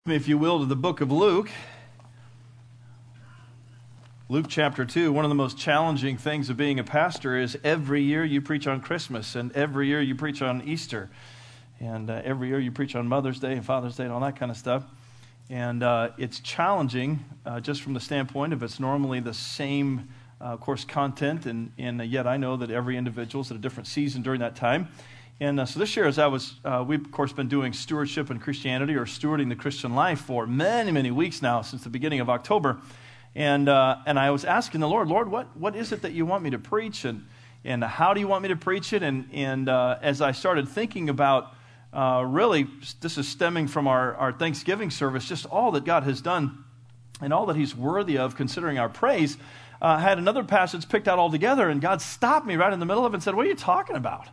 If you will, to the book of Luke. Luke chapter 2, one of the most challenging things of being a pastor is every year you preach on Christmas, and every year you preach on Easter, and every year you preach on Mother's Day and Father's Day and all that kind of stuff. And it's challenging just from the standpoint of it's normally the same, of course, content, and yet I know that every individual is at a different season during that time. And so this year, as we've, of course, been doing stewardship in Christianity or stewarding the Christian life for many, many weeks now, since the beginning of October. And I was asking the Lord, what is it that you want me to preach? And how do you want me to preach it? And as I started thinking about, really, this is stemming from our Thanksgiving service, just all that God has done and all that He's worthy of, considering our praise, I had another passage picked out altogether, and God stopped me right in the middle of it and said, what are you talking about?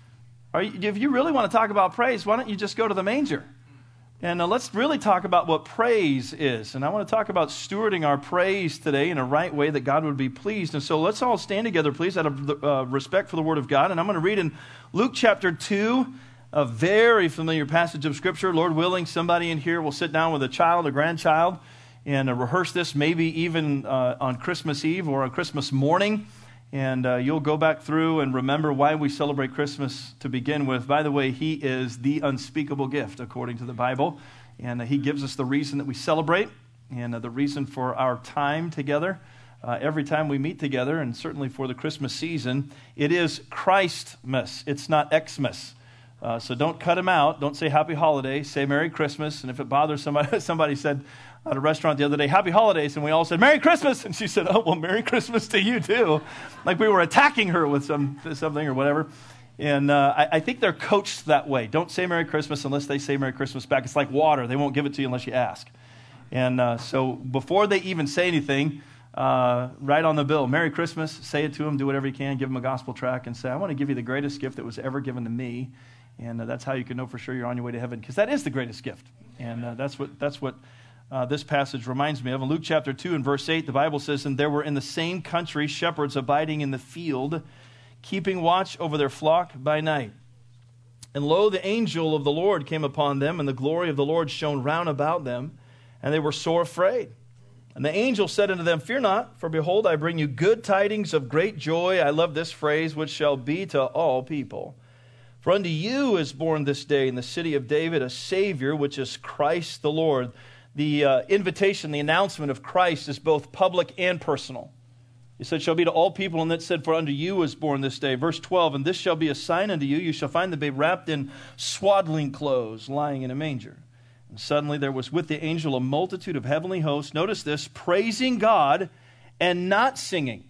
If you really want to talk about praise, why don't you just go to the manger? And let's really talk about what praise is. And I want to talk about stewarding our praise today in a right way that God would be pleased. And so let's all stand together, please, out of respect for the Word of God. And I'm going to read in Luke chapter 2, a very familiar passage of Scripture. Lord willing, somebody in here will sit down with a child, a grandchild, and rehearse this maybe even on Christmas Eve or on Christmas morning. And you'll go back through and remember why we celebrate Christmas to begin with. By the way, He is the unspeakable gift, according to the Bible. And He gives us the reason that we celebrate and the reason for our time together. Every time we meet together, and certainly for the Christmas season, it is Christmas. It's not Xmas. So don't cut Him out. Don't say Happy Holidays. Say Merry Christmas. And if it bothers somebody said at a restaurant the other day, Happy Holidays, and we all said, Merry Christmas. And she said, oh, well, Merry Christmas to you too. Like we were attacking her with something or whatever. And I think they're coached that way. Don't say Merry Christmas unless they say Merry Christmas back. It's like water. They won't give it to you unless you ask. And so before they even say anything, write on the bill, Merry Christmas, say it to them, do whatever you can, give them a gospel tract and say, I want to give you the greatest gift that was ever given to me. And that's how you can know for sure you're on your way to heaven, because that is the greatest gift. And that's what this passage reminds me of. In Luke chapter 2 and verse 8, the Bible says, and there were in the same country shepherds abiding in the field, keeping watch over their flock by night. And lo, the angel of the Lord came upon them, and the glory of the Lord shone round about them, and they were sore afraid. And the angel said unto them, fear not, for behold, I bring you good tidings of great joy. I love this phrase, which shall be to all people. For unto you is born this day in the city of David a Savior, which is Christ the Lord. The invitation, the announcement of Christ is both public and personal. He said, shall be to all people, and it said, for unto you is born this day. Verse 12, and this shall be a sign unto you. You shall find the babe wrapped in swaddling clothes, lying in a manger. And suddenly there was with the angel a multitude of heavenly hosts. Notice this, praising God and not singing.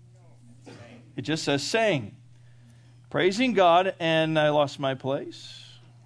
It just says saying. Praising God, and I lost my place.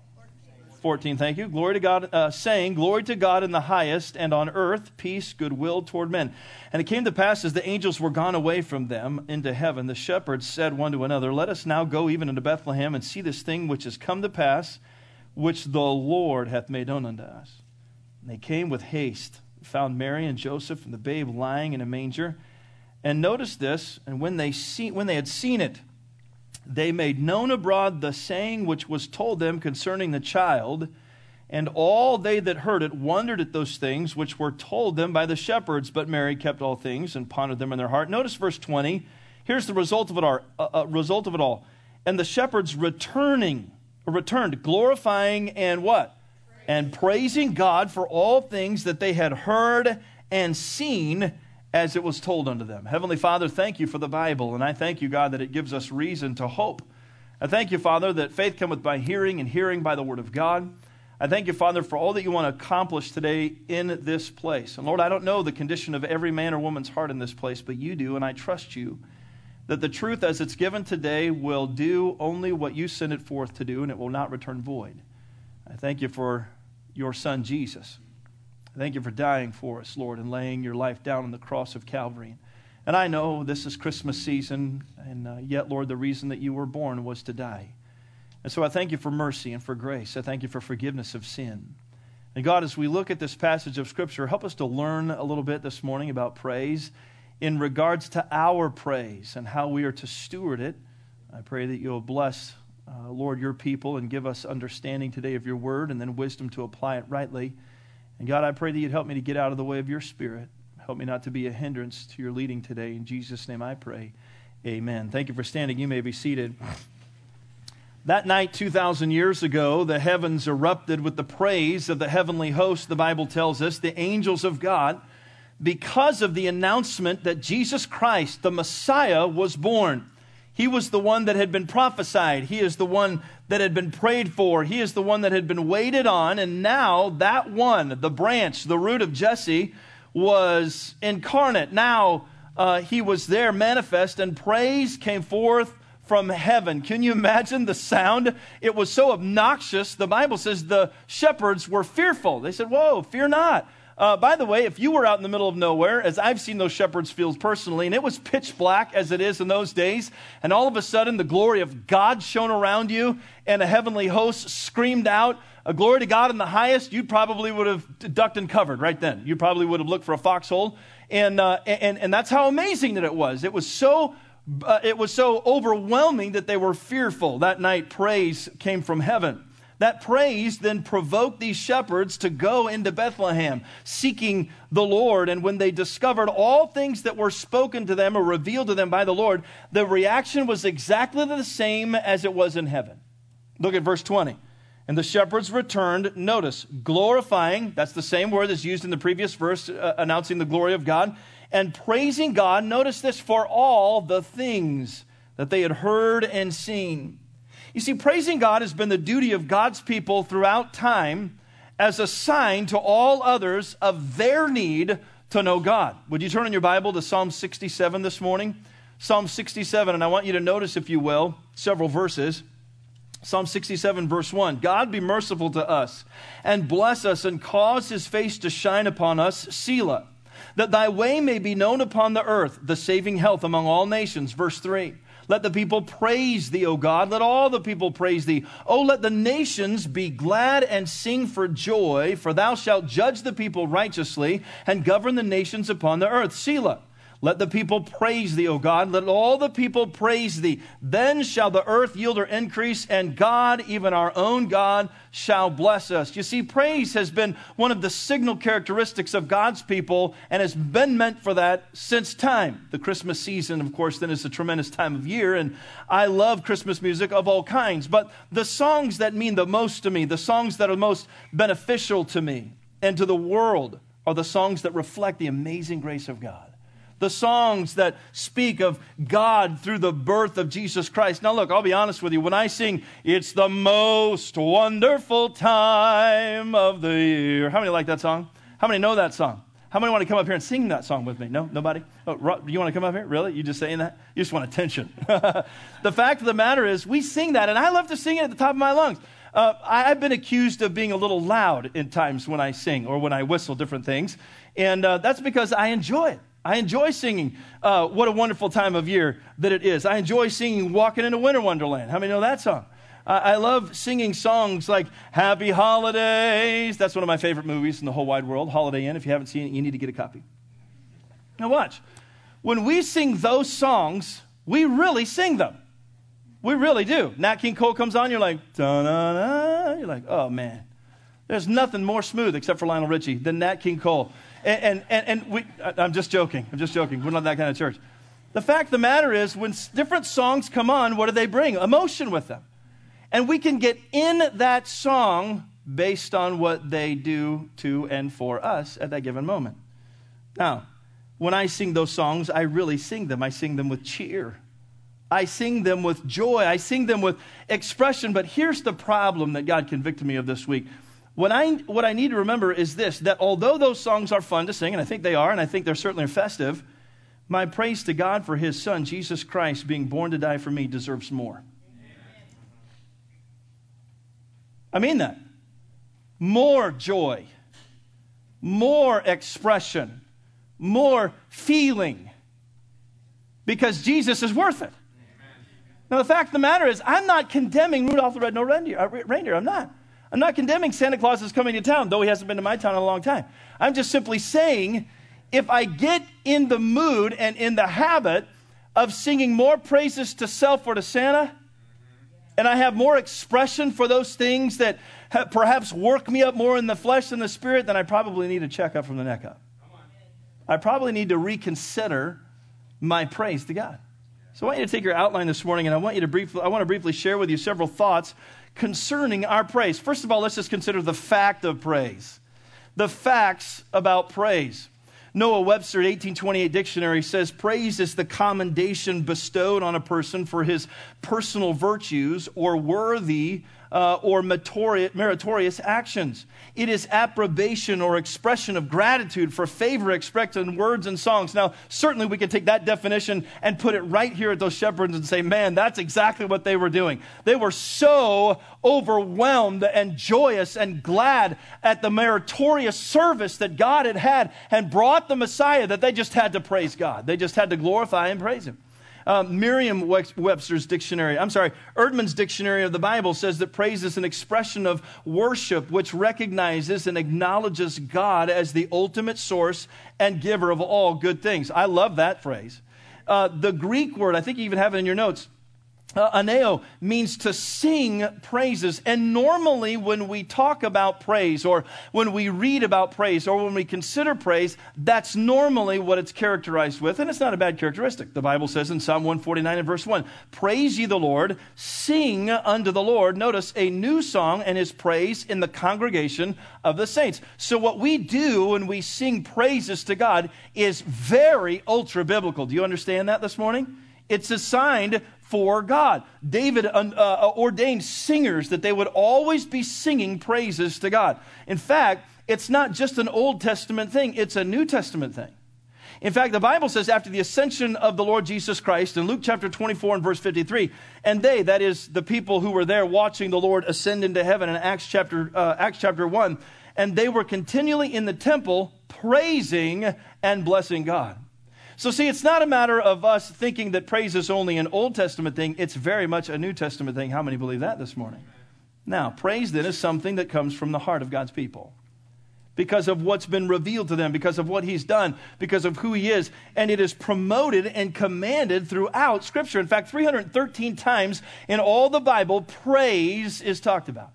14, thank you. Glory to God, saying, glory to God in the highest, and on earth peace, goodwill toward men. And it came to pass, as the angels were gone away from them into heaven, the shepherds said one to another, let us now go even into Bethlehem, and see this thing which is come to pass, which the Lord hath made known unto us. And they came with haste, found Mary and Joseph and the babe lying in a manger. And notice this, and when they had seen it, they made known abroad the saying which was told them concerning the child, and all they that heard it wondered at those things which were told them by the shepherds. But Mary kept all things and pondered them in their heart. Notice verse 20. Here's the result of it all. And the shepherds returned, glorifying and what? And praising God for all things that they had heard and seen, as it was told unto them. Heavenly Father, thank you for the Bible, and I thank you, God, that it gives us reason to hope. I thank you, Father, that faith cometh by hearing, and hearing by the Word of God. I thank you, Father, for all that you want to accomplish today in this place. And Lord, I don't know the condition of every man or woman's heart in this place, but you do, and I trust you that the truth as it's given today will do only what you send it forth to do, and it will not return void. I thank you for your Son, Jesus. Thank you for dying for us, Lord, and laying your life down on the cross of Calvary. And I know this is Christmas season, and yet, Lord, the reason that you were born was to die. And so I thank you for mercy and for grace. I thank you for forgiveness of sin. And God, as we look at this passage of Scripture, help us to learn a little bit this morning about praise in regards to our praise and how we are to steward it. I pray that you'll bless, Lord, your people and give us understanding today of your word and then wisdom to apply it rightly. And God, I pray that you'd help me to get out of the way of your Spirit. Help me not to be a hindrance to your leading today. In Jesus' name I pray. Amen. Thank you for standing. You may be seated. That night 2,000 years ago, the heavens erupted with the praise of the heavenly host, the Bible tells us, the angels of God, because of the announcement that Jesus Christ, the Messiah, was born. He was the one that had been prophesied. He is the one that had been prayed for. He is the one that had been waited on. And now that one, the branch, the root of Jesse, was incarnate. Now he was there manifest, and praise came forth from heaven. Can you imagine the sound? It was so obnoxious. The Bible says the shepherds were fearful. They said, whoa, fear not. By the way, if you were out in the middle of nowhere, as I've seen those shepherds fields personally, and it was pitch black as it is in those days, and all of a sudden the glory of God shone around you, and a heavenly host screamed out, a glory to God in the highest, you probably would have ducked and covered right then. You probably would have looked for a foxhole. And that's how amazing that it was. It was so overwhelming that they were fearful. That night, praise came from heaven. That praise then provoked these shepherds to go into Bethlehem, seeking the Lord. And when they discovered all things that were spoken to them or revealed to them by the Lord, the reaction was exactly the same as it was in heaven. Look at verse 20. And the shepherds returned, notice, glorifying, that's the same word that's used in the previous verse, announcing the glory of God, and praising God, notice this, for all the things that they had heard and seen. You see, praising God has been the duty of God's people throughout time as a sign to all others of their need to know God. Would you turn in your Bible to Psalm 67 this morning? Psalm 67, and I want you to notice, if you will, several verses. Psalm 67, verse 1, God be merciful to us and bless us and cause his face to shine upon us, Selah, that thy way may be known upon the earth, the saving health among all nations. Verse 3, let the people praise thee, O God. Let all the people praise thee. O let the nations be glad and sing for joy, for thou shalt judge the people righteously and govern the nations upon the earth. Selah. Let the people praise thee, O God. Let all the people praise thee. Then shall the earth yield her increase, and God, even our own God, shall bless us. You see, praise has been one of the signal characteristics of God's people and has been meant for that since time. The Christmas season, of course, then is a tremendous time of year, and I love Christmas music of all kinds. But the songs that mean the most to me, the songs that are most beneficial to me and to the world, are the songs that reflect the amazing grace of God. The songs that speak of God through the birth of Jesus Christ. Now look, I'll be honest with you. When I sing, it's the most wonderful time of the year. How many like that song? How many know that song? How many want to come up here and sing that song with me? No? Nobody? Oh, you want to come up here? Really? You just saying that? You just want attention. The fact of the matter is, we sing that, and I love to sing it at the top of my lungs. I've been accused of being a little loud at times when I sing or when I whistle different things, and that's because I enjoy it. I enjoy singing What a Wonderful Time of Year that it is. I enjoy singing Walking in a Winter Wonderland. How many know that song? I love singing songs like Happy Holidays. That's one of my favorite movies in the whole wide world, Holiday Inn. If you haven't seen it, you need to get a copy. Now watch. When we sing those songs, we really sing them. We really do. Nat King Cole comes on, you're like, da-na-na. You're like, oh man. There's nothing more smooth except for Lionel Richie than Nat King Cole. I'm just joking. We're not that kind of church. The fact of the matter is, when different songs come on, what do they bring? Emotion with them. And we can get in that song based on what they do to and for us at that given moment. Now, when I sing those songs, I really sing them. I sing them with cheer. I sing them with joy. I sing them with expression. But here's the problem that God convicted me of this week. What I need to remember is this, that although those songs are fun to sing, and I think they are, and I think they're certainly festive, my praise to God for his son, Jesus Christ, being born to die for me deserves more. I mean that. More joy, more expression, more feeling, because Jesus is worth it. Now, the fact of the matter is, I'm not condemning Rudolph the Red-Nosed Reindeer. I'm not condemning Santa Claus is coming to town, though he hasn't been to my town in a long time. I'm just simply saying, if I get in the mood and in the habit of singing more praises to self or to Santa, and I have more expression for those things that perhaps work me up more in the flesh than the spirit, then I probably need to check up from the neck up. I probably need to reconsider my praise to God. So I want you to take your outline this morning, and I want to briefly share with you several thoughts concerning our praise. First of all, let's just consider the fact of praise. The facts about praise. Noah Webster 1828 dictionary says, praise is the commendation bestowed on a person for his personal virtues or worthy or meritorious actions. It is approbation or expression of gratitude for favor expressed in words and songs. Now, certainly we can take that definition and put it right here at those shepherds and say, man, that's exactly what they were doing. They were so overwhelmed and joyous and glad at the meritorious service that God had and brought the Messiah that they just had to praise God. They just had to glorify and praise Him. Erdman's Dictionary of the Bible says that praise is an expression of worship which recognizes and acknowledges God as the ultimate source and giver of all good things. I love that phrase. The Greek word, I think you even have it in your notes, aneo, means to sing praises. And normally when we talk about praise or when we read about praise or when we consider praise, that's normally what it's characterized with. And it's not a bad characteristic. The Bible says in Psalm 149 and verse 1, praise ye the Lord, sing unto the Lord, notice, a new song and His praise in the congregation of the saints. So what we do when we sing praises to God is very ultra biblical. Do you understand that this morning? It's assigned for God. David ordained singers that they would always be singing praises to God. In fact, it's not just an Old Testament thing, it's a New Testament thing. In fact, the Bible says after the ascension of the Lord Jesus Christ, in Luke chapter 24 and verse 53, and they, that is the people who were there watching the Lord ascend into heaven in Acts chapter 1, and they were continually in the temple praising and blessing God. So see, it's not a matter of us thinking that praise is only an Old Testament thing. It's very much a New Testament thing. How many believe that this morning? Now, praise then is something that comes from the heart of God's people because of what's been revealed to them, because of what He's done, because of who He is. And it is promoted and commanded throughout Scripture. In fact, 313 times in all the Bible, praise is talked about.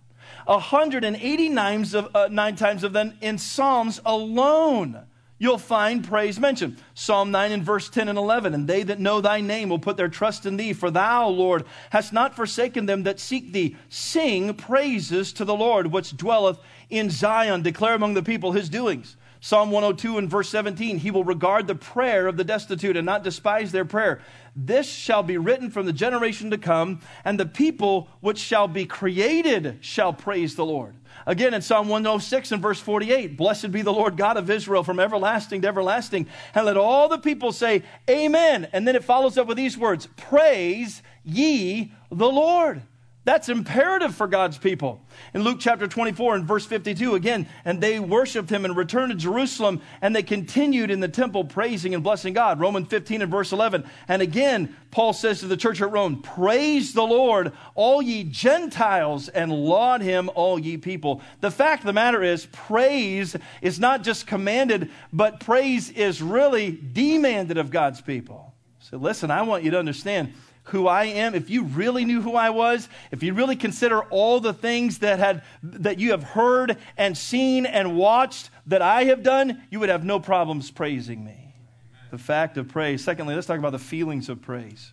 189 times of them in Psalms alone. You'll find praise mentioned. Psalm 9 and verse 10 and 11. And they that know Thy name will put their trust in Thee. For Thou, Lord, hast not forsaken them that seek Thee. Sing praises to the Lord, which dwelleth in Zion. Declare among the people His doings. Psalm 102 and verse 17. He will regard the prayer of the destitute and not despise their prayer. This shall be written from the generation to come, and the people which shall be created shall praise the Lord. Again, in Psalm 106 and verse 48, blessed be the Lord God of Israel from everlasting to everlasting. And let all the people say, amen. And then it follows up with these words, praise ye the Lord. That's imperative for God's people. In Luke chapter 24 and verse 52, again, and they worshiped Him and returned to Jerusalem, and they continued in the temple praising and blessing God. Romans 15 and verse 11. And again, Paul says to the church at Rome, praise the Lord, all ye Gentiles, and laud Him, all ye people. The fact of the matter is, praise is not just commanded, but praise is really demanded of God's people. So listen, I want you to understand who I am. If you really knew who I was, if you really consider all the things that you have heard and seen and watched that I have done, you would have no problems praising me. Amen. The fact of praise. Secondly, let's talk about the feelings of praise.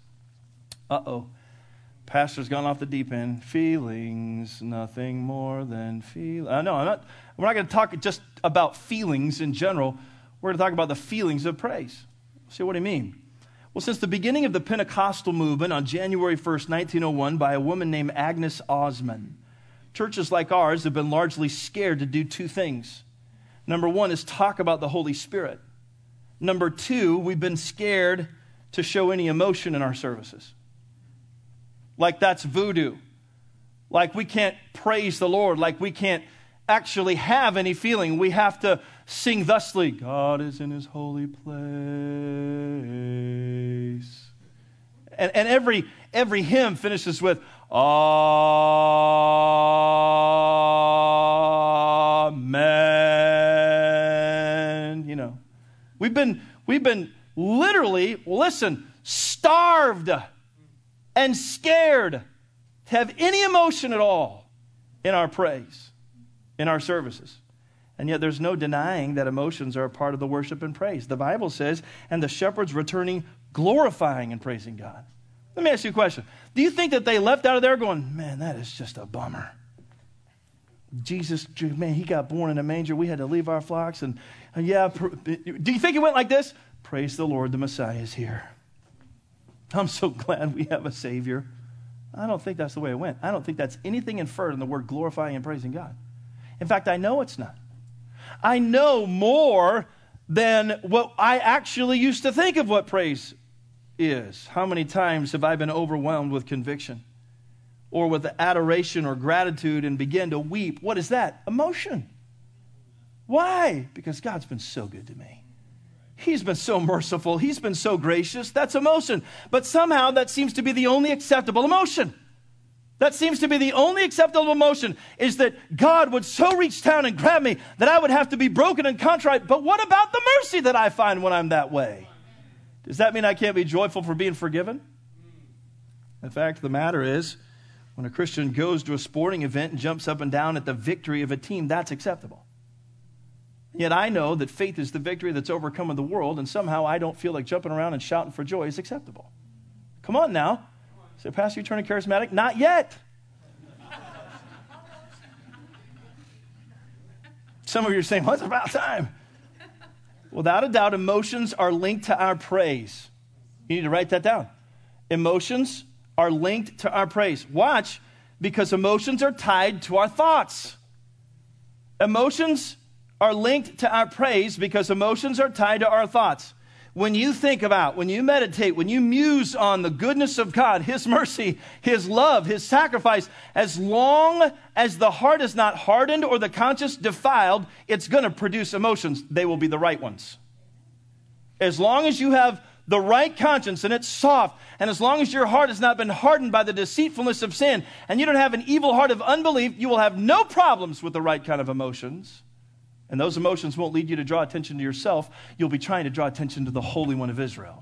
Pastor's gone off the deep end. Feelings, nothing more than feel. No, we're not going to talk just about feelings in general. We're going to talk about the feelings of praise. See, what do you mean? Well, since the beginning of the Pentecostal movement on January 1st, 1901, by a woman named Agnes Osman, churches like ours have been largely scared to do two things. Number one is talk about the Holy Spirit. Number two, we've been scared to show any emotion in our services. Like that's voodoo. Like we can't praise the Lord. Like we can't actually have any feeling. We have to sing thusly, God is in His holy place. And every hymn finishes with, Amen. You know, we've been literally, starved and scared to have any emotion at all in our praise. in our services. And yet there's no denying that emotions are a part of the worship and praise. The Bible says, and the shepherds returning, glorifying and praising God. Let me ask you a question. Do you think that they left out of there going, man, that is just a bummer? Jesus, man, he got born in a manger. We had to leave our flocks. And do you think it went like this? Praise the Lord, the Messiah is here. I'm so glad we have a Savior. I don't think that's the way it went. I don't think that's anything inferred in the word glorifying and praising God. In fact, I know it's not. I know more than what I actually used to think of what praise is. How many times have I been overwhelmed with conviction or with adoration or gratitude and begin to weep? What is that? Emotion. Why? Because God's been so good to me. He's been so merciful. He's been so gracious. That's emotion. But somehow that seems to be the only acceptable emotion. That seems to be the only acceptable emotion, is that God would so reach down and grab me that I would have to be broken and contrite. But what about the mercy that I find when I'm that way? Does that mean I can't be joyful for being forgiven? The fact of the matter is, when a Christian goes to a sporting event and jumps up and down at the victory of a team, that's acceptable. Yet I know that faith is the victory that's overcoming the world, and somehow I don't feel like jumping around and shouting for joy is acceptable. Come on now. Say, Pastor, you turning charismatic? Not yet. Some of you are saying, well, it's about time. Without a doubt, emotions are linked to our praise. You need to write that down. Emotions are linked to our praise. Watch, because emotions are tied to our thoughts. Emotions are linked to our praise because emotions are tied to our thoughts. When you think about, when you meditate, when you muse on the goodness of God, His mercy, His love, His sacrifice, as long as the heart is not hardened or the conscience defiled, it's going to produce emotions. They will be the right ones. As long as you have the right conscience and it's soft, and as long as your heart has not been hardened by the deceitfulness of sin, and you don't have an evil heart of unbelief, you will have no problems with the right kind of emotions. And those emotions won't lead you to draw attention to yourself. You'll be trying to draw attention to the Holy One of Israel.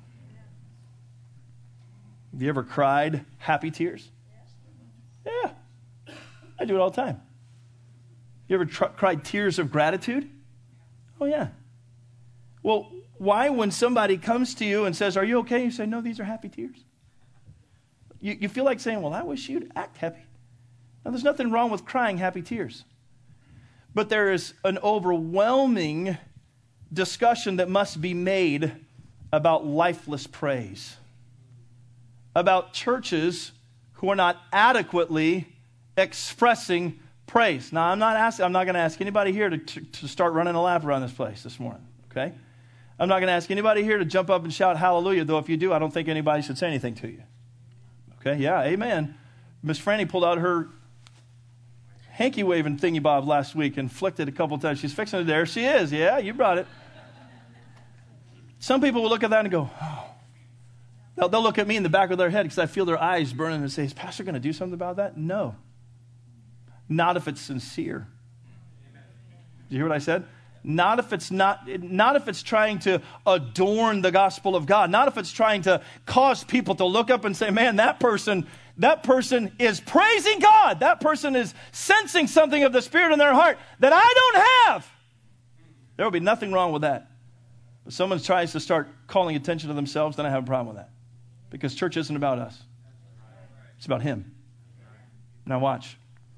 Have you ever cried happy tears? Yeah. I do it all the time. You ever cried tears of gratitude? Oh, yeah. Well, why when somebody comes to you and says, are you okay? You say, no, these are happy tears. You feel like saying, well, I wish you'd act happy. Now, there's nothing wrong with crying happy tears. But there is an overwhelming discussion that must be made about lifeless praise. About churches who are not adequately expressing praise. Now, I'm not going to ask anybody here to start running a lap around this place this morning, okay? I'm not going to ask anybody here to jump up and shout hallelujah, though if you do, I don't think anybody should say anything to you. Okay, yeah, amen. Miss Franny pulled out her hanky-waving thingy-bob last week and flicked it a couple times. She's fixing it. There she is. Yeah, you brought it. Some people will look at that and go, oh. They'll look at me in the back of their head because I feel their eyes burning and say, is Pastor going to do something about that? No. Not if it's sincere. Did you hear what I said? Not if it's trying to adorn the gospel of God. Not if it's trying to cause people to look up and say, man, that person is praising God. That person is sensing something of the Spirit in their heart that I don't have. There will be nothing wrong with that. If someone tries to start calling attention to themselves, then I have a problem with that. Because church isn't about us. It's about Him. Now watch.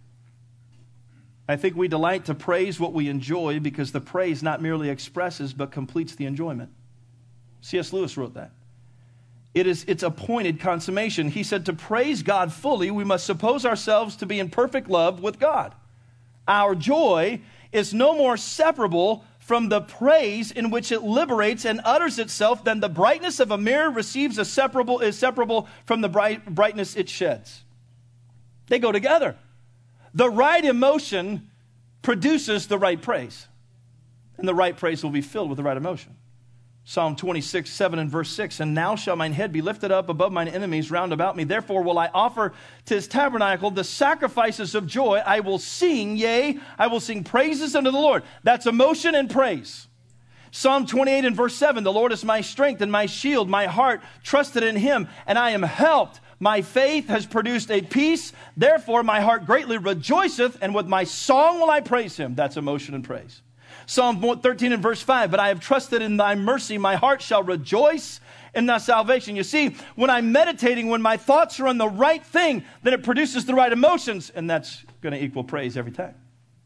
I think we delight to praise what we enjoy because the praise not merely expresses but completes the enjoyment. C.S. Lewis wrote that. It's appointed consummation. He said to praise God fully, we must suppose ourselves to be in perfect love with God. Our joy is no more separable from the praise in which it liberates and utters itself than the brightness of a mirror is separable from the brightness it sheds. They go together. The right emotion produces the right praise. And the right praise will be filled with the right emotion. Psalm 26, 7 and verse 6, and now shall mine head be lifted up above mine enemies round about me. Therefore will I offer to His tabernacle the sacrifices of joy. I will sing, yea, I will sing praises unto the Lord. That's emotion and praise. Psalm 28 and verse 7, the Lord is my strength and my shield. My heart trusted in Him, and I am helped. My faith has produced a peace. Therefore, my heart greatly rejoiceth, and with my song will I praise him. That's emotion and praise. Psalm 13 and verse 5, but I have trusted in thy mercy. My heart shall rejoice in thy salvation. You see, when I'm meditating, when my thoughts are on the right thing, then it produces the right emotions, and that's going to equal praise every time.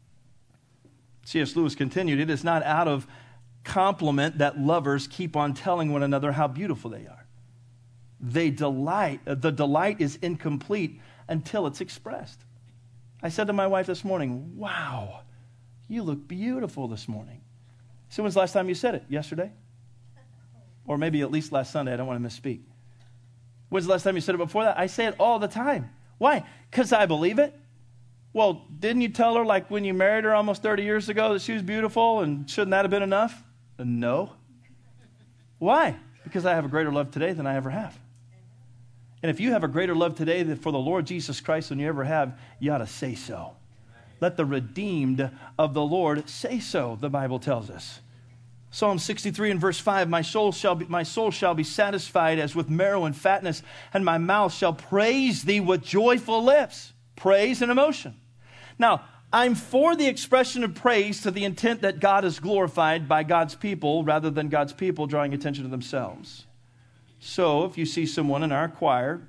C.S. Lewis continued, it is not out of compliment that lovers keep on telling one another how beautiful they are. The delight is incomplete until it's expressed. I said to my wife this morning, wow, you look beautiful this morning. So when's the last time you said it? Yesterday? Or maybe at least last Sunday. I don't want to misspeak. When's the last time you said it before that? I say it all the time. Why? Because I believe it. Well, didn't you tell her like when you married her almost 30 years ago that she was beautiful, and shouldn't that have been enough? No. Why? Because I have a greater love today than I ever have. And if you have a greater love today for the Lord Jesus Christ than you ever have, you ought to say so. Let the redeemed of the Lord say so, the Bible tells us. Psalm 63 and verse 5, my soul shall be satisfied as with marrow and fatness, and my mouth shall praise thee with joyful lips. Praise and emotion. Now, I'm for the expression of praise to the intent that God is glorified by God's people rather than God's people drawing attention to themselves. So if you see someone in our choir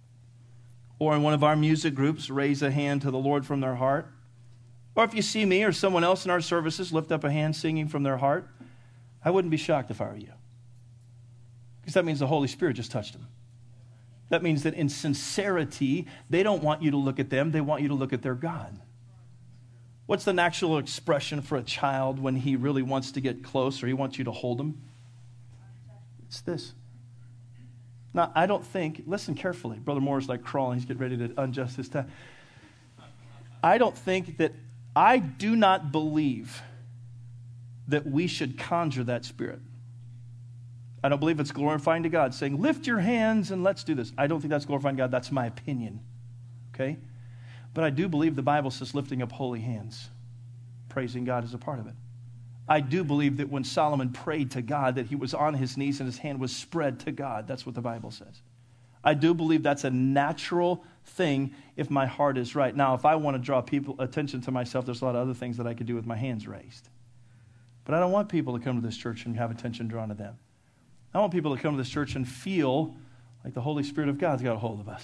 or in one of our music groups raise a hand to the Lord from their heart, or if you see me or someone else in our services lift up a hand singing from their heart, I wouldn't be shocked if I were you. Because that means the Holy Spirit just touched them. That means that in sincerity, they don't want you to look at them. They want you to look at their God. What's the natural expression for a child when he really wants to get close or he wants you to hold him? It's this. Now, I don't think, listen carefully. Brother Moore's like crawling. He's getting ready to unjust his tie. I do not believe that we should conjure that spirit. I don't believe it's glorifying to God, saying, lift your hands and let's do this. I don't think that's glorifying God. That's my opinion. Okay? But I do believe the Bible says lifting up holy hands. Praising God is a part of it. I do believe that when Solomon prayed to God, that he was on his knees and his hand was spread to God. That's what the Bible says. I do believe that's a natural thing if my heart is right. Now, if I want to draw people attention to myself, there's a lot of other things that I could do with my hands raised. But I don't want people to come to this church and have attention drawn to them. I want people to come to this church and feel like the Holy Spirit of God's got a hold of us.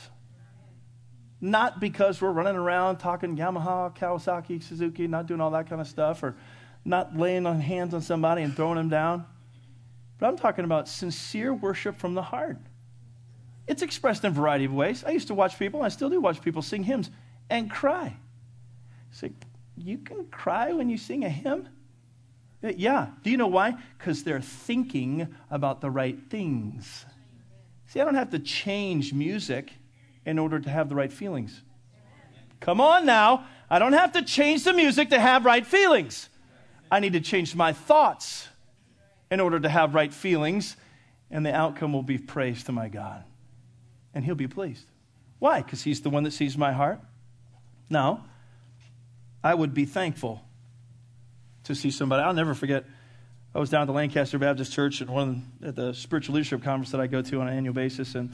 Not because we're running around talking Yamaha, Kawasaki, Suzuki, not doing all that kind of stuff, or not laying on hands on somebody and throwing them down. But I'm talking about sincere worship from the heart. It's expressed in a variety of ways. I used to watch people, and I still do watch people sing hymns and cry. Say, you can cry when you sing a hymn? Yeah. Do you know why? Because they're thinking about the right things. See, I don't have to change music in order to have the right feelings. Come on now. I don't have to change the music to have right feelings. I need to change my thoughts in order to have right feelings, and the outcome will be praise to my God. And he'll be pleased. Why? Because he's the one that sees my heart. Now, I would be thankful to see somebody. I'll never forget, I was down at the Lancaster Baptist Church at the spiritual leadership conference that I go to on an annual basis, and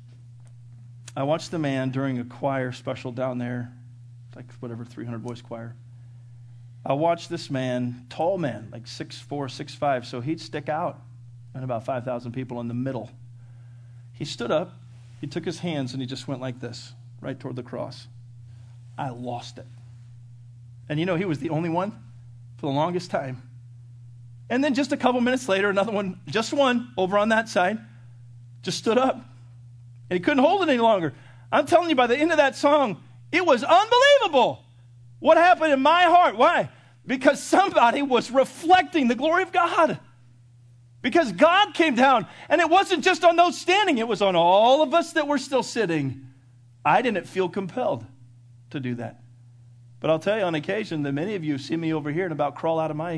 I watched the man during a choir special down there, like 300 voice choir. I watched this man, tall man, like 6'4", 6'5", so he'd stick out and about 5,000 people in the middle. He stood up, he took his hands, and he just went like this, right toward the cross. I lost it. And you know, he was the only one for the longest time. And then just a couple minutes later, another one, just one, over on that side, just stood up. And he couldn't hold it any longer. I'm telling you, by the end of that song, it was unbelievable what happened in my heart. Why? Because somebody was reflecting the glory of God. Because God came down, and it wasn't just on those standing, it was on all of us that were still sitting. I didn't feel compelled to do that. But I'll tell you on occasion that many of you see me over here and about crawl out of my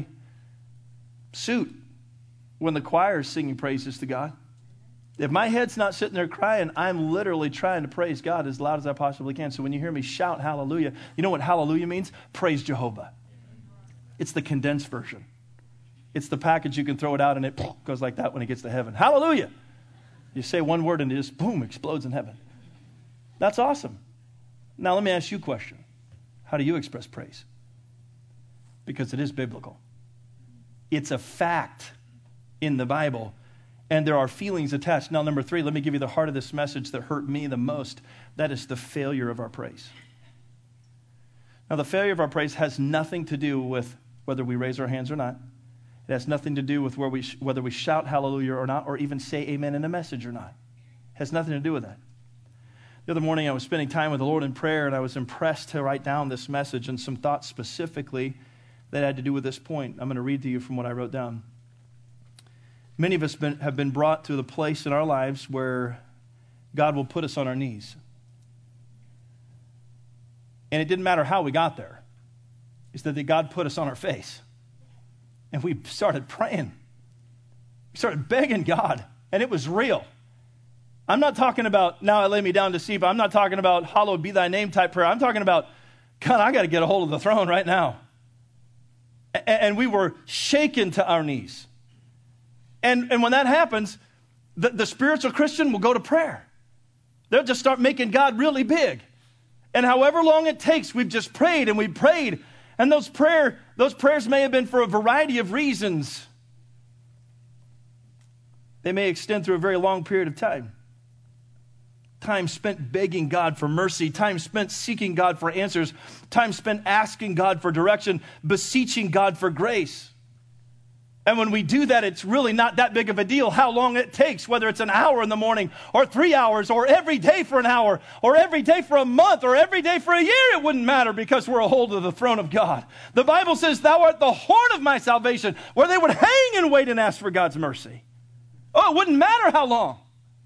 suit when the choir is singing praises to God. If my head's not sitting there crying, I'm literally trying to praise God as loud as I possibly can. So when you hear me shout hallelujah, you know what hallelujah means? Praise Jehovah. It's the condensed version. It's the package you can throw it out and it goes like that when it gets to heaven. Hallelujah. You say one word and it just, boom, explodes in heaven. That's awesome. Now let me ask you a question. How do you express praise? Because it is biblical. It's a fact in the Bible, and there are feelings attached. Now, number 3, let me give you the heart of this message that hurt me the most. That is the failure of our praise. Now, the failure of our praise has nothing to do with whether we raise our hands or not. It has nothing to do with whether we shout hallelujah or not, or even say amen in a message or not. It has nothing to do with that. The other morning, I was spending time with the Lord in prayer, and I was impressed to write down this message and some thoughts specifically that had to do with this point. I'm going to read to you from what I wrote down. Many of us have been brought to the place in our lives where God will put us on our knees. And it didn't matter how we got there. It's that God put us on our face. And we started praying. We started begging God. And it was real. I'm not talking about, now I lay me down to sleep. I'm not talking about, hallowed be thy name type prayer. I'm talking about, God, I got to get a hold of the throne right now. And we were shaken to our knees. And when that happens, the spiritual Christian will go to prayer. They'll just start making God really big. And however long it takes, we've just prayed and we prayed. And those prayers may have been for a variety of reasons. They may extend through a very long period of time. Time spent begging God for mercy, time spent seeking God for answers, time spent asking God for direction, beseeching God for grace. And when we do that, it's really not that big of a deal how long it takes, whether it's an hour in the morning or 3 hours or every day for an hour or every day for a month or every day for a year. It wouldn't matter because we're a hold of the throne of God. The Bible says, thou art the horn of my salvation, where they would hang and wait and ask for God's mercy. Oh, it wouldn't matter how long.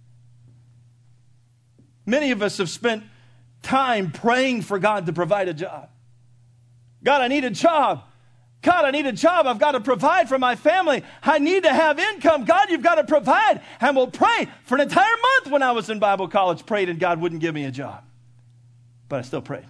Many of us have spent time praying for God to provide a job. God, I need a job. God, I need a job. I've got to provide for my family. I need to have income. God, you've got to provide. And we'll pray for an entire month when I was in Bible college, prayed and God wouldn't give me a job. But I still prayed.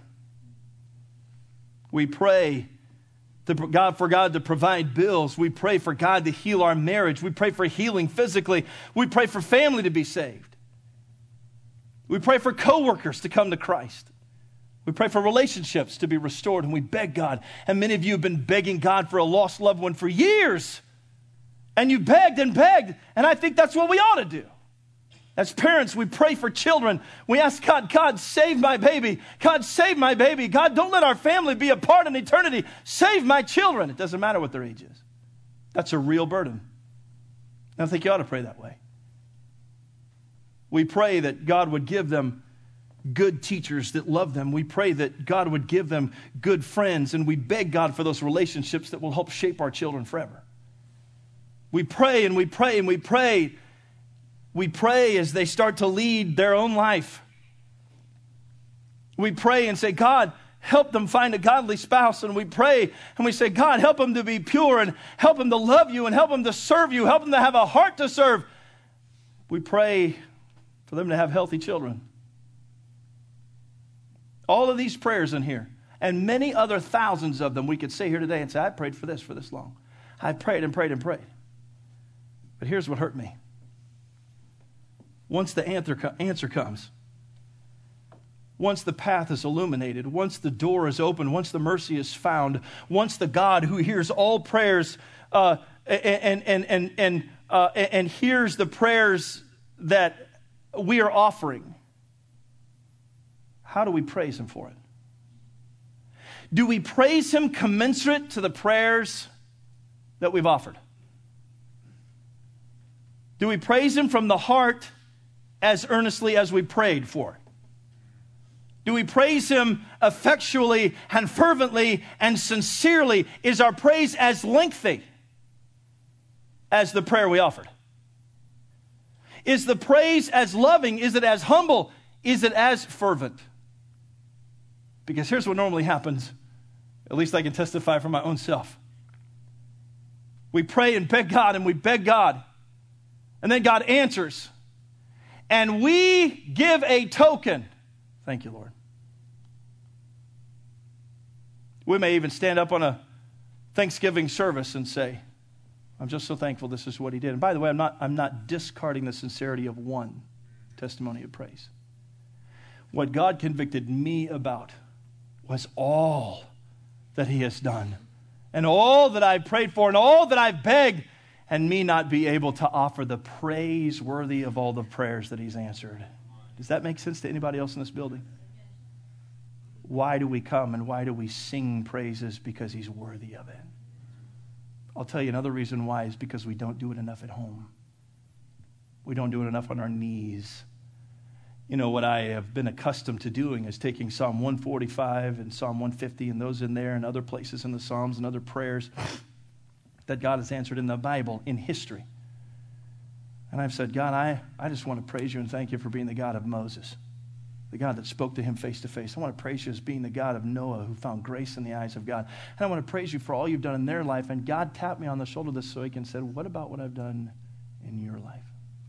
We pray for God to provide bills. We pray for God to heal our marriage. We pray for healing physically. We pray for family to be saved. We pray for coworkers to come to Christ. We pray for relationships to be restored, and we beg God. And many of you have been begging God for a lost loved one for years. And you begged and begged, and I think that's what we ought to do. As parents, we pray for children. We ask God, God, save my baby. God, save my baby. God, don't let our family be apart in eternity. Save my children. It doesn't matter what their age is. That's a real burden. And I think you ought to pray that way. We pray that God would give them good teachers that love them. We pray that God would give them good friends, and we beg God for those relationships that will help shape our children forever. We pray and we pray and we pray. We pray as they start to lead their own life. We pray and say, God, help them find a godly spouse. And we pray and we say, God, help them to be pure and help them to love you and help them to serve you. Help them to have a heart to serve. We pray for them to have healthy children. All of these prayers in here, and many other thousands of them, we could say here today and say, I prayed for this long. I prayed and prayed and prayed. But here's what hurt me. Once the answer comes, once the path is illuminated, once the door is open, once the mercy is found, once the God who hears all prayers and hears the prayers that we are offering, how do we praise him for it? Do we praise him commensurate to the prayers that we've offered? Do we praise him from the heart as earnestly as we prayed for? Do we praise him effectually and fervently and sincerely? Is our praise as lengthy as the prayer we offered? Is the praise as loving? Is it as humble? Is it as fervent? Because here's what normally happens. At least I can testify for my own self. We pray and beg God and we beg God. And then God answers. And we give a token. Thank you, Lord. We may even stand up on a Thanksgiving service and say, I'm just so thankful this is what he did. And by the way, I'm not discarding the sincerity of one testimony of praise. What God convicted me about was all that he has done, and all that I've prayed for, and all that I've begged, and me not be able to offer the praise worthy of all the prayers that he's answered. Does that make sense to anybody else in this building? Why do we come and why do we sing praises? Because he's worthy of it. I'll tell you another reason why is because we don't do it enough at home. We don't do it enough on our knees. You know, what I have been accustomed to doing is taking Psalm 145 and Psalm 150 and those in there and other places in the Psalms and other prayers that God has answered in the Bible, in history. And I've said, God, I just want to praise you and thank you for being the God of Moses, the God that spoke to him face to face. I want to praise you as being the God of Noah, who found grace in the eyes of God. And I want to praise you for all you've done in their life. And God tapped me on the shoulder this week and said, what about what I've done in your life?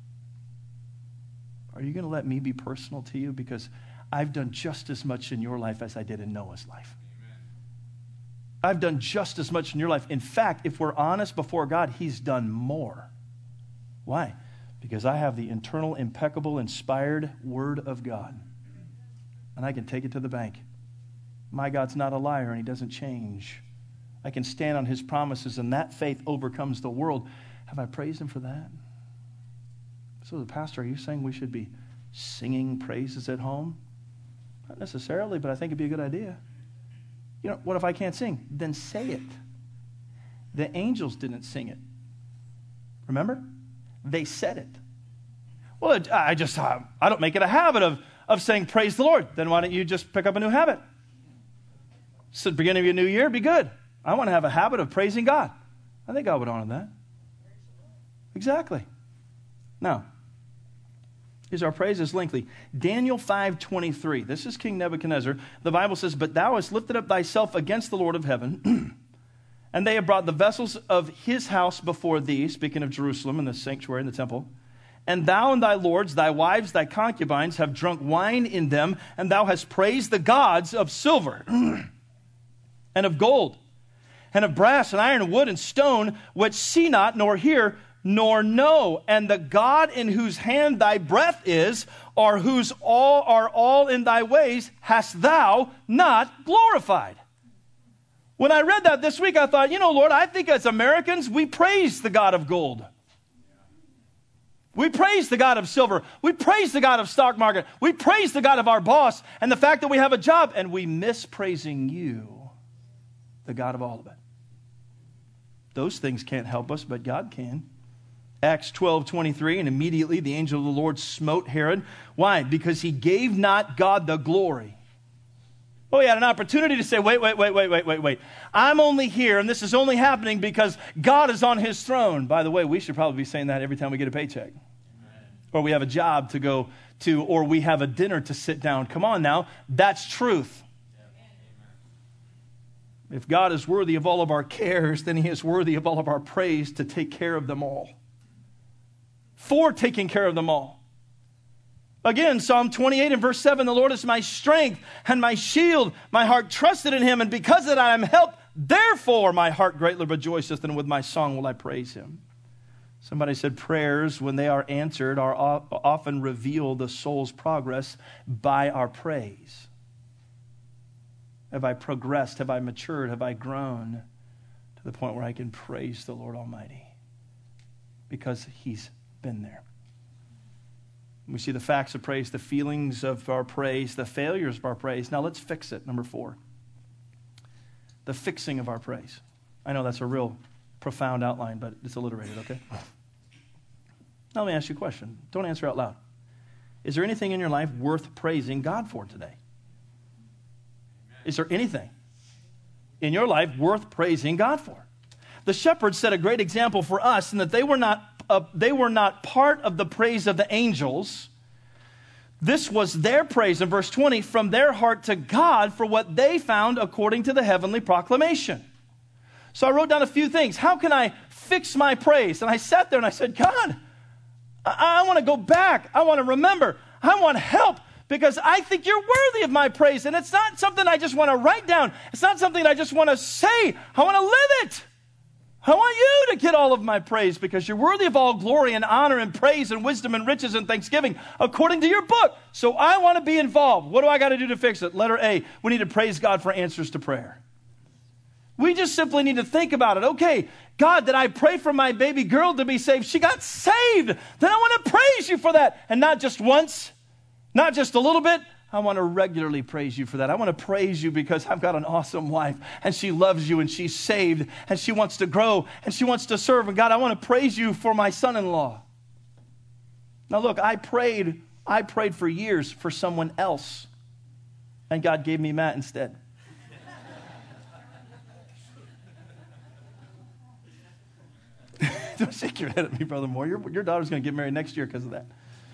Are you going to let me be personal to you? Because I've done just as much in your life as I did in Noah's life. Amen. I've done just as much in your life. In fact, if we're honest before God, he's done more. Why? Because I have the internal, impeccable, inspired Word of God. And I can take it to the bank. My God's not a liar, and he doesn't change. I can stand on his promises, and that faith overcomes the world. Have I praised him for that? So, the pastor, are you saying we should be singing praises at home? Not necessarily, but I think it'd be a good idea. You know, what if I can't sing? Then say it. The angels didn't sing it. Remember? They said it. Well, I don't make it a habit of saying praise the Lord. Then why don't you just pick up a new habit? So, beginning of your new year, be good. I want to have a habit of praising God. I think God would honor that. Exactly. Now, is our praise is lengthy. Daniel 5:23. This is King Nebuchadnezzar. The Bible says, but thou hast lifted up thyself against the Lord of heaven, and they have brought the vessels of his house before thee, speaking of Jerusalem and the sanctuary and the temple. And thou and thy lords, thy wives, thy concubines have drunk wine in them, and thou hast praised the gods of silver and of gold and of brass and iron and wood and stone, which see not nor hear nor know, and the God in whose hand thy breath is, or whose all are all in thy ways, hast thou not glorified. When I read that this week, I thought, Lord, I think as Americans, we praise the God of gold. We praise the God of silver. We praise the God of stock market. We praise the God of our boss and the fact that we have a job, and we miss praising you, the God of all of it. Those things can't help us, but God can. Acts 12:23, and immediately the angel of the Lord smote Herod. Why? Because he gave not God the glory. Oh, he had an opportunity to say, wait. I'm only here, and this is only happening because God is on his throne. By the way, we should probably be saying that every time we get a paycheck. Amen. Or we have a job to go to, or we have a dinner to sit down. Come on now, that's truth. Amen. If God is worthy of all of our cares, then he is worthy of all of our praise to take care of them all. For taking care of them all. Again, Psalm 28 and verse 7, the Lord is my strength and my shield. My heart trusted in him, and because of that I am helped. Therefore my heart greatly rejoiceth, and with my song will I praise him. Somebody said prayers, when they are answered, are often reveal the soul's progress by our praise. Have I progressed? Have I matured? Have I grown to the point where I can praise the Lord Almighty? Because he's been there. We see the facts of praise, the feelings of our praise, the failures of our praise. Now let's fix it. Number 4. The fixing of our praise. I know that's a real profound outline, but it's alliterated, okay? Now let me ask you a question. Don't answer out loud. Is there anything in your life worth praising God for today? Amen. Is there anything in your life worth praising God for? The shepherds set a great example for us in that they were not part of the praise of the angels. This was their praise in verse 20 from their heart to God for what they found according to the heavenly proclamation. So I wrote down a few things. How can I fix my praise? And I sat there and I said, God, I want to go back. I want to remember. I want help because I think you're worthy of my praise. And it's not something I just want to write down. It's not something I just want to say. I want to live it. I want you to get all of my praise because you're worthy of all glory and honor and praise and wisdom and riches and thanksgiving according to your book. So I want to be involved. What do I got to do to fix it? Letter A, we need to praise God for answers to prayer. We just simply need to think about it. Okay, God, did I pray for my baby girl to be saved? She got saved. Then I want to praise you for that. And not just once, not just a little bit. I want to regularly praise you for that. I want to praise you because I've got an awesome wife and she loves you and she's saved and she wants to grow and she wants to serve. And God, I want to praise you for my son-in-law. Now look, I prayed for years for someone else and God gave me Matt instead. Don't shake your head at me, Brother Moore. Your daughter's going to get married next year because of that.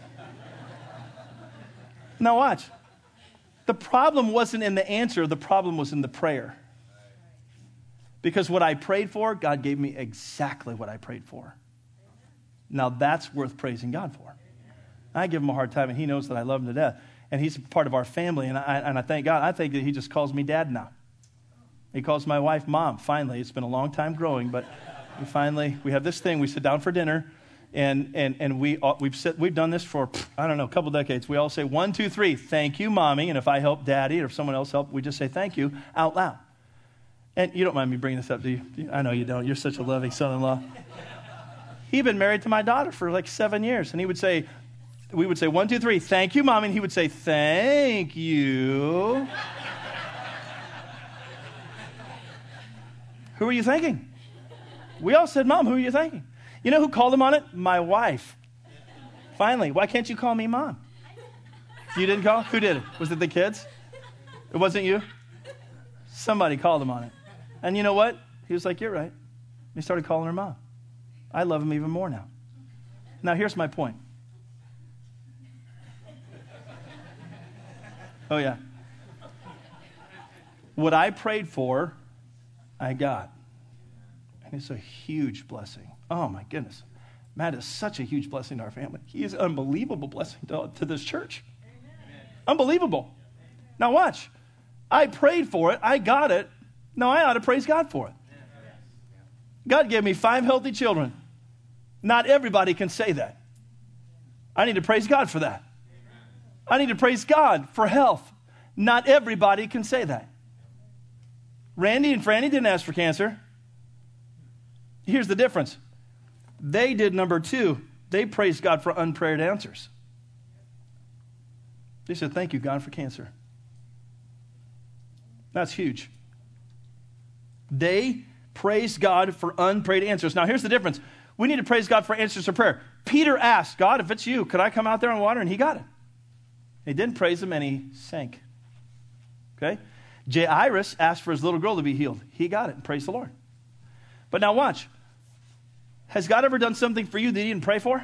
Now watch. The problem wasn't in the answer. The problem was in the prayer. Because what I prayed for, God gave me exactly what I prayed for. Now that's worth praising God for. I give him a hard time, and he knows that I love him to death. And he's part of our family, and I thank God. I think that he just calls me Dad now. He calls my wife Mom. Finally, it's been a long time growing, but we have this thing. We sit down for dinner, and we've done this for, a couple decades. We all say 1, 2, 3, thank you, Mommy. And if I help Daddy or if someone else help, we just say thank you out loud. And you don't mind me bringing this up, do you? I know you don't. You're such a loving son-in-law. He'd been married to my daughter for like 7 years, and we would say 1, 2, 3, thank you, Mommy. And he would say, thank you. Who are you thanking? We all said, Mom, who are you thanking? You know who called him on it? My wife. Finally, why can't you call me Mom? You didn't call? Who did it? Was it the kids? It wasn't you? Somebody called him on it. And you know what? He was like, you're right. He started calling her Mom. I love him even more now. Now, here's my point. Oh, yeah. What I prayed for, I got. And it's a huge blessing. Oh, my goodness. Matt is such a huge blessing to our family. He is an unbelievable blessing to this church. Amen. Unbelievable. Now watch. I prayed for it. I got it. Now I ought to praise God for it. God gave me 5 healthy children. Not everybody can say that. I need to praise God for that. I need to praise God for health. Not everybody can say that. Randy and Franny didn't ask for cancer. Here's the difference. They did number 2. They praised God for unprayed answers. They said, thank you, God, for cancer. That's huge. They praised God for unprayed answers. Now, here's the difference. We need to praise God for answers to prayer. Peter asked, God, if it's you, could I come out there on water? And he got it. He didn't praise him, and he sank. Okay? Jairus asked for his little girl to be healed. He got it, and praise the Lord. But now watch. Has God ever done something for you that he didn't pray for?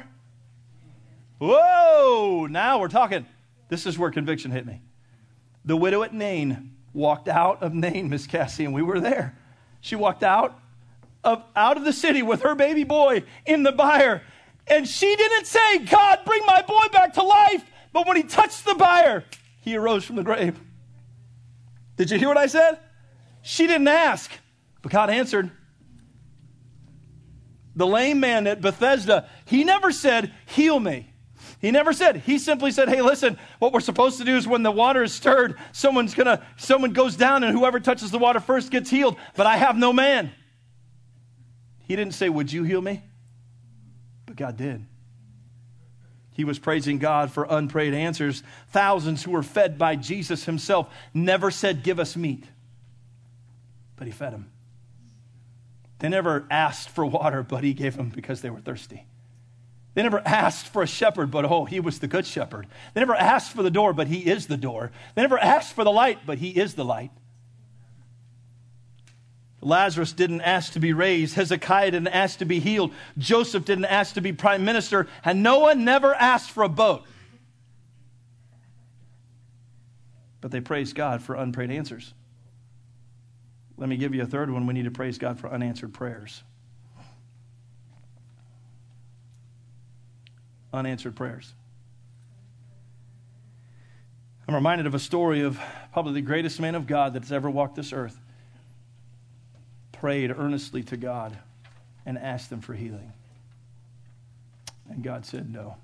Whoa! Now we're talking. This is where conviction hit me. The widow at Nain walked out of Nain, Miss Cassie, and we were there. She walked out of the city with her baby boy in the byre. And she didn't say, God, bring my boy back to life. But when he touched the byre, he arose from the grave. Did you hear what I said? She didn't ask, but God answered. The lame man at Bethesda, he never said, heal me. He never said. He simply said, hey, listen, what we're supposed to do is when the water is stirred, someone goes down and whoever touches the water first gets healed, but I have no man. He didn't say, would you heal me? But God did. He was praising God for unprayed answers. Thousands who were fed by Jesus himself never said, give us meat. But he fed them. They never asked for water, but he gave them because they were thirsty. They never asked for a shepherd, but he was the good shepherd. They never asked for the door, but he is the door. They never asked for the light, but he is the light. Lazarus didn't ask to be raised. Hezekiah didn't ask to be healed. Joseph didn't ask to be prime minister. And Noah never asked for a boat. But they praised God for unprayed answers. Let me give you a third one. We need to praise God for unanswered prayers. Unanswered prayers. I'm reminded of a story of probably the greatest man of God that's ever walked this earth. Prayed earnestly to God and ask them for healing? And God said no.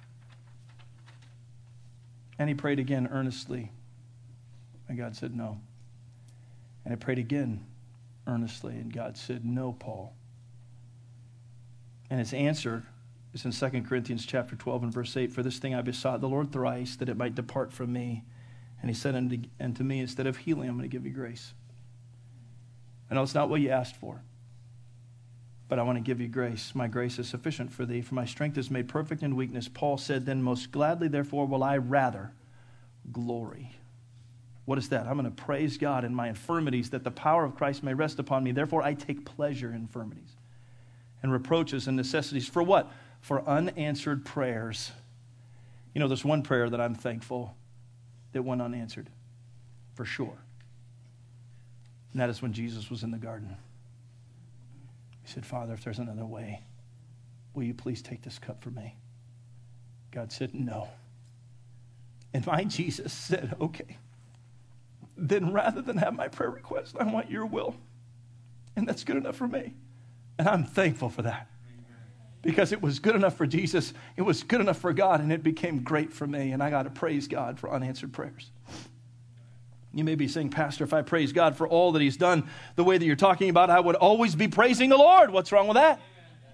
And he prayed again earnestly, and God said no. And he prayed again earnestly, and God said, no, Paul. And his answer is in 2 Corinthians chapter 12 and verse 8, for this thing I besought the Lord thrice, that it might depart from me. And he said unto me, instead of healing, I'm going to give you grace. I know it's not what you asked for, but I want to give you grace. My grace is sufficient for thee, for my strength is made perfect in weakness. Paul said, then most gladly, therefore, will I rather glory. What is that? I'm going to praise God in my infirmities, that the power of Christ may rest upon me. Therefore, I take pleasure in infirmities and reproaches and necessities. For what? For unanswered prayers. You know, there's one prayer that I'm thankful that went unanswered, for sure. And that is when Jesus was in the garden. He said, Father, if there's another way, will you please take this cup from me? God said, no. And my Jesus said, okay. Then rather than have my prayer request, I want your will. And that's good enough for me. And I'm thankful for that. Because it was good enough for Jesus, it was good enough for God, and it became great for me. And I got to praise God for unanswered prayers. You may be saying, Pastor, if I praise God for all that he's done the way that you're talking about, I would always be praising the Lord. What's wrong with that?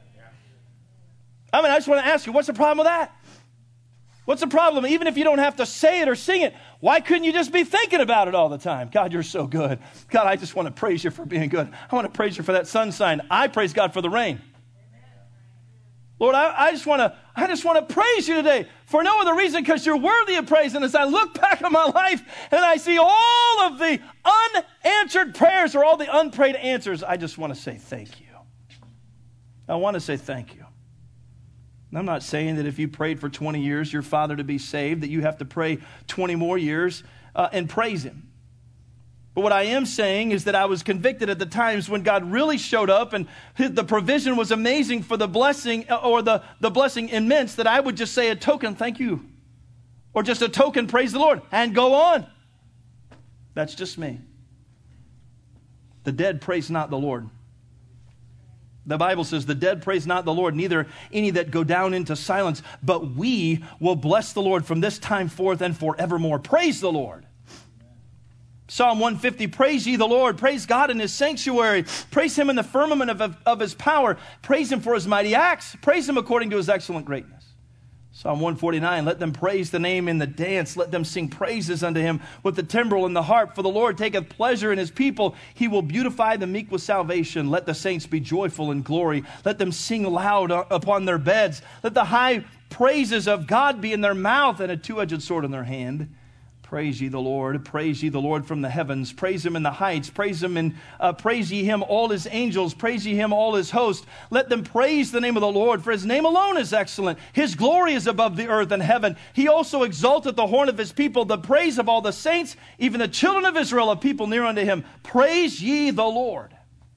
I just want to ask you, what's the problem with that? What's the problem? Even if you don't have to say it or sing it, why couldn't you just be thinking about it all the time? God, you're so good. God, I just want to praise you for being good. I want to praise you for that sunshine. I praise God for the rain. Lord, I just want to praise you today for no other reason because you're worthy of praise. And as I look back on my life and I see all of the unanswered prayers or all the unprayed answers, I just want to say thank you. I want to say thank you. And I'm not saying that if you prayed for 20 years, your father to be saved, that you have to pray 20 more years and praise him. But what I am saying is that I was convicted at the times when God really showed up and the provision was amazing for the blessing or the blessing immense, that I would just say a token thank you or just a token praise the Lord and go on. That's just me. The dead praise not the Lord. The Bible says, the dead praise not the Lord, neither any that go down into silence, but we will bless the Lord from this time forth and forevermore. Praise the Lord. Psalm 150, praise ye the Lord. Praise God in his sanctuary. Praise him in the firmament of his power. Praise him for his mighty acts. Praise him according to his excellent greatness. Psalm 149, let them praise the name in the dance. Let them sing praises unto him with the timbrel and the harp. For the Lord taketh pleasure in his people. He will beautify the meek with salvation. Let the saints be joyful in glory. Let them sing loud upon their beds. Let the high praises of God be in their mouth and a two-edged sword in their hand. Praise ye the Lord. Praise ye the Lord from the heavens. Praise him in the heights. Praise ye him, all his angels. Praise ye him, all his host. Let them praise the name of the Lord, for his name alone is excellent. His glory is above the earth and heaven. He also exalteth the horn of his people, the praise of all the saints, even the children of Israel, a people near unto him. Praise ye the Lord.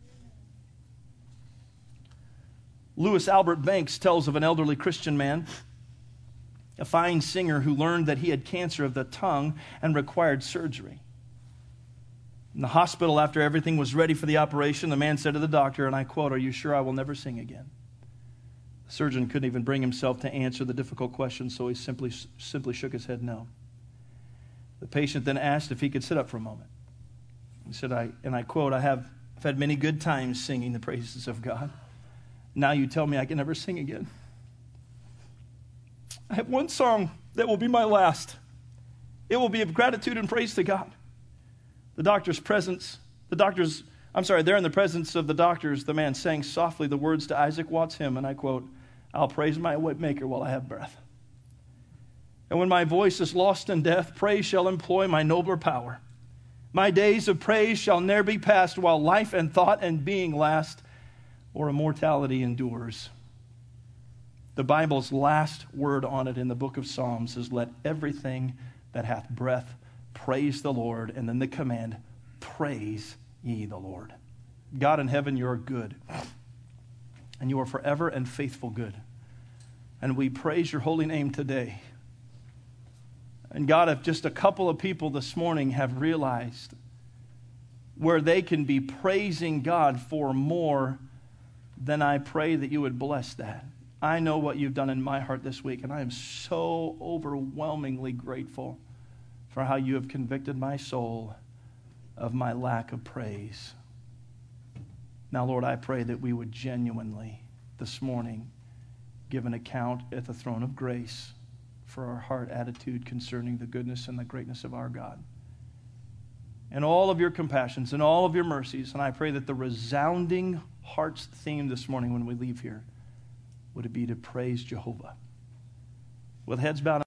Louis Albert Banks tells of an elderly Christian man, a fine singer who learned that he had cancer of the tongue and required surgery. In the hospital, after everything was ready for the operation, the man said to the doctor, and I quote, "Are you sure I will never sing again?" The surgeon couldn't even bring himself to answer the difficult question, so he simply shook his head no. The patient then asked if he could sit up for a moment. He said, I quote, I've had many good times singing the praises of God. Now you tell me I can never sing again. I have one song that will be my last. It will be of gratitude and praise to God. There in the presence of the doctors, the man sang softly the words to Isaac Watts' hymn, and I quote, I'll praise my Maker while I have breath. And when my voice is lost in death, praise shall employ my nobler power. My days of praise shall ne'er be past, while life and thought and being last, or immortality endures. The Bible's last word on it in the book of Psalms is, let everything that hath breath praise the Lord. And then the command, praise ye the Lord. God in heaven, you are good. And you are forever and faithful good. And we praise your holy name today. And God, if just a couple of people this morning have realized where they can be praising God for more then I pray that you would bless that. I know what you've done in my heart this week, and I am so overwhelmingly grateful for how you have convicted my soul of my lack of praise. Now, Lord, I pray that we would genuinely this morning give an account at the throne of grace for our heart attitude concerning the goodness and the greatness of our God, and all of your compassions and all of your mercies. And I pray that the resounding heart's theme this morning when we leave here would it be to praise Jehovah. With heads bowed